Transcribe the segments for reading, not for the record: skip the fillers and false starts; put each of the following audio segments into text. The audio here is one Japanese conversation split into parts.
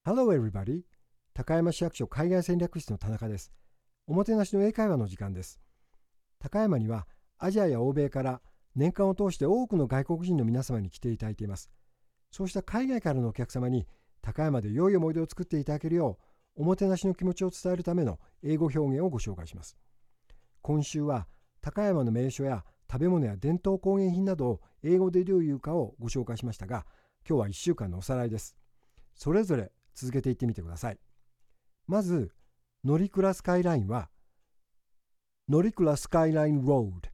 Hello everybody! 高山市役所海外戦略室の田中です。おもてなしの英会話の時間です。高山にはアジアや欧米から年間を通して多くの外国人の皆様に来ていただいています。そうした海外からのお客様に高山で良い思い出を作っていただけるよう、おもてなしの気持ちを伝えるための英語表現をご紹介します。今週は高山の名所や食べ物や伝統工芸品などを英語でどういうかをご紹介しましたが、今日は1週間のおさらいです。それぞれ続けていってみてください。まず、乗鞍スカイラインは、乗鞍スカイラインロード。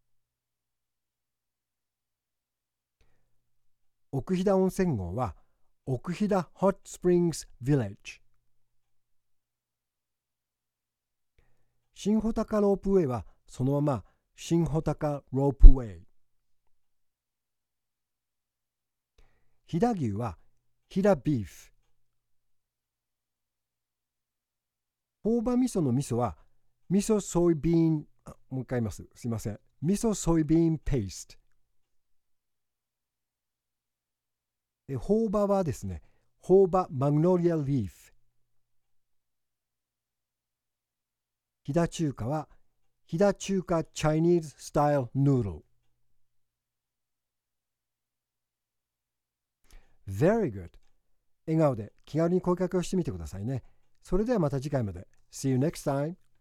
奥飛騨温泉郷は、奥飛騨ホットスプリングスヴィレッジ。新穂高ロープウェイは、そのまま新穂高ロープウェイ。飛騨牛は、飛騨ビーフ。朴葉味噌の味噌は、味噌ソイビーン、もう一回言います。すいません。味噌ソイビーンペースト。朴葉はですね、朴葉マグノリアリーフ。飛騨中華は、飛騨中華チャイニーズスタイルヌードル。Very good! 笑顔で気軽に声かけをしてみてくださいね。それではまた次回まで。See you next time!